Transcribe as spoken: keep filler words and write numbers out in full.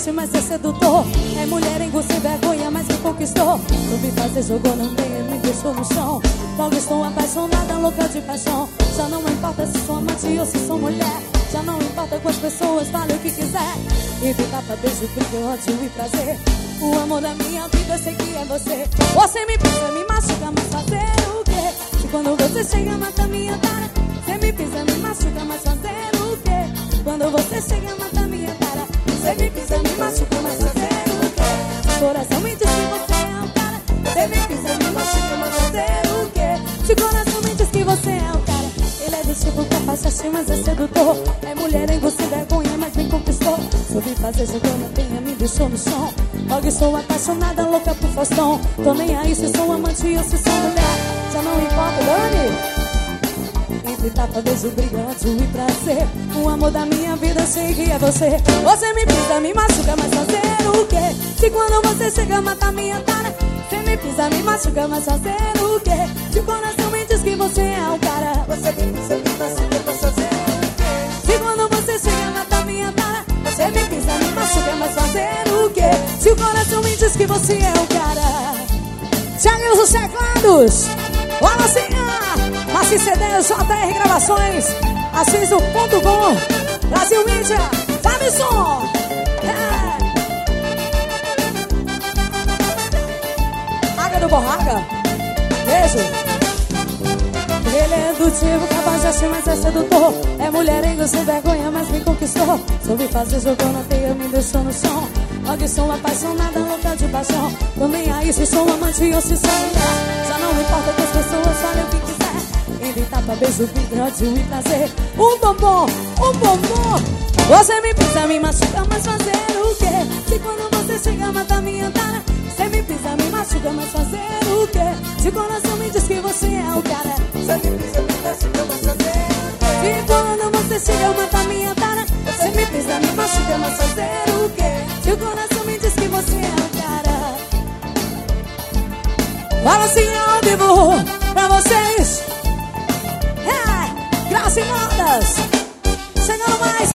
cafajaste, mas é sedutor. É mulherengo sem vergonha, mas me conquistou. Soube fazer, jogou no meio, me deixou no chão. Logo estou apaixonada, louca de paixão. Já não importa se sou amante ou se sou mulher. Já não importa com as pessoas, vale o que quiser. Evita pra beijo, briga, ódio e prazer. O amor da minha vida, sei que é você. Você me pisa, me machuca, mas fazer o quê? Se quando você chega, mata minha cara. Você me pisa, me machuca, mas fazer o quê? Quando você chega, mata minha cara. Você me pisa, me machuca, mas fazer o quê? O coração me diz que você é o cara. Você me pisa, me machuca, mas fazer o quê? Se o coração me diz que você é o cara. Ele é do tipo cafajaste, mas é sedutor. É mulherengo sem vergonha, mas me conquistou. Soube fazer, jogou na penha, me deixou no chão. Logo estou apaixonada, louca por Faustão. Tô nem aí se sou amante ou se sou mulher. Já não importa, Dani. Entre tapa, beijo, briga, ódio e prazer. O amor da minha vida, sei que é você. Você me pisa, me machuca, mas fazer o quê? Se quando você chega, mata minha cara. Você me pisa, me machuca, mas fazer o quê? Se o coração me diz que você é o cara. Você me pisa, me machuca, mas fazer o quê? Se quando você chega, mata minha cara. Você me pisa, me machuca, mas fazer o quê? Se o coração me diz que você é o cara. Thiago os teclados. Olha assim, Massi C D, J R Gravações, Assiso ponto com, Brasil Mídia, sabe som. É. Água do Borraga, beijo. Ele é do tipo cafajaste, mas é sedutor. É mulherengo sem vergonha, mas me conquistou. Soube fazer, jogou na teia, me deixou no chão. Logo estou apaixonada, louca de paixão. Tô nem aí se sou amante ou se sou mulher. Já não importa que as pessoas falem o que quiser. Evita pra beijo, vidro, ódio e prazer. Um bombom, um bombom. Você me pisa, me machuca, mas fazer o quê? Se quando você chega, mata minha cara. Você me pisa, me machuca, mas fazer o quê? Se o coração me diz que você é o cara. Você me pisa, me machuca, mas fazer o quê? Se quando você chega, mata minha cara. Você me pisa, me machuca, mas fazer o quê? Se o coração me diz que você é o cara. Fala assim ao vivo pra vocês. É, Graça e Modas. Chegando mais.